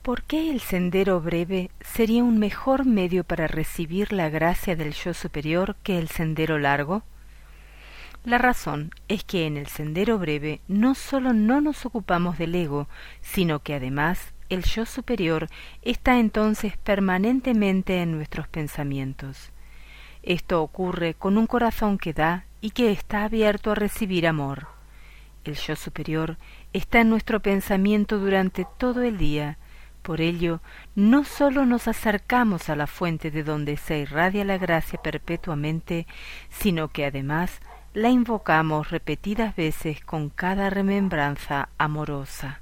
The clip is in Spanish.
¿Por qué el sendero breve sería un mejor medio para recibir la gracia del yo superior que el sendero largo? La razón es que en el sendero breve no sólo no nos ocupamos del ego, sino que además el yo superior está entonces permanentemente en nuestros pensamientos. Esto ocurre con un corazón que da y que está abierto a recibir amor. El yo superior está en nuestro pensamiento durante todo el día. Por ello, no sólo nos acercamos a la fuente de donde se irradia la gracia perpetuamente, sino que además la invocamos repetidas veces con cada remembranza amorosa.